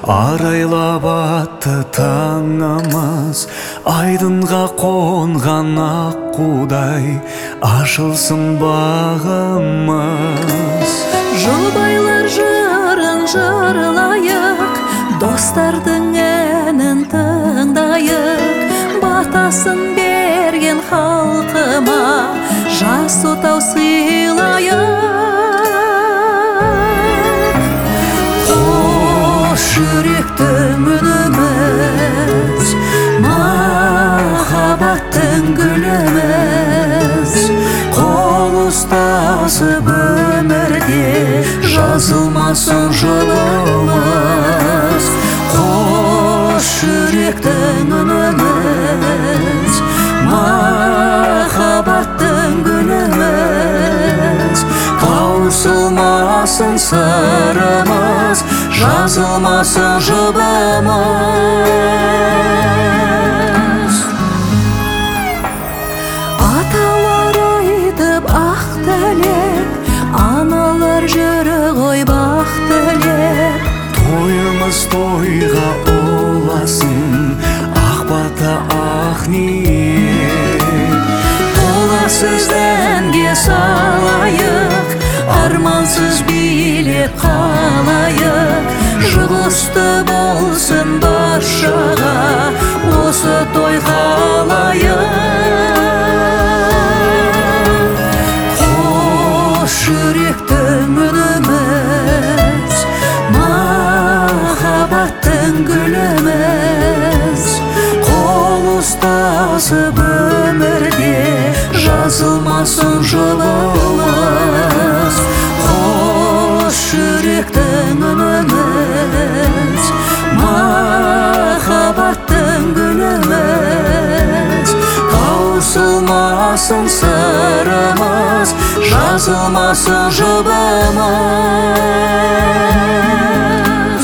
Арайлап атты таңымыз, айдынға қонған аққудай, ашылсын бағымыз. Жұбайлар жырын жырлайық, достардың әнін тыңдайық. Батасын берген халқыма жас отау сыйлайық. Қош жүректің үніміз, махаббаттың гүліміз. Қол ұстасып өмірде жазылмасын жолымыз. Қош жүректің үніміз, махаббаттың гүліміз. Таусылмасын сырымыз, жазылмасын жұбымыз. Аталар айтып ақ тілек, аналар жүрі ғой бақ тілек. Тойымыз тойға оласын, ақ бата ақ ниет. Толассыз әнге салайық, армансыз билеп қалайық. Жұғысты болсын баршаға осы той қалайық. Қош жүректің үніміз, махаббаттың гүліміз. Қол ұстасып өмірде жазылмасын жолымыз. Қош жүректің үніміз, махаббаттың гүліміз. Таусылмасын сырымыз, жазылмасын жұбымыз.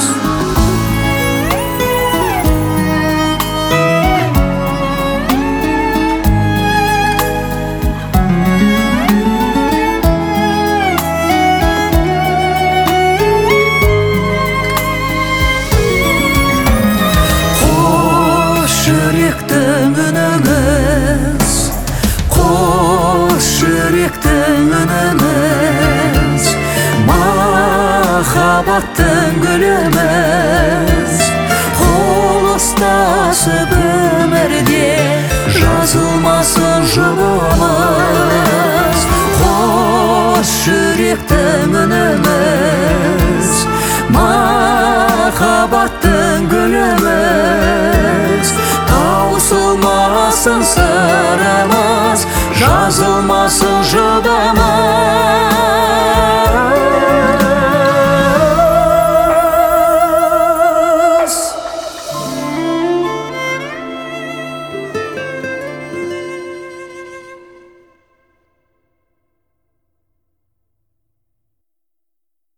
Жүректің үніміз, қош жүректің үніміз. Махаббаттың гүліміз. Қол ұстасып өмірде жазылмасын жұбымыз. Қош жүректің үніміз, махаббаттың гүліміз. Таусылмасын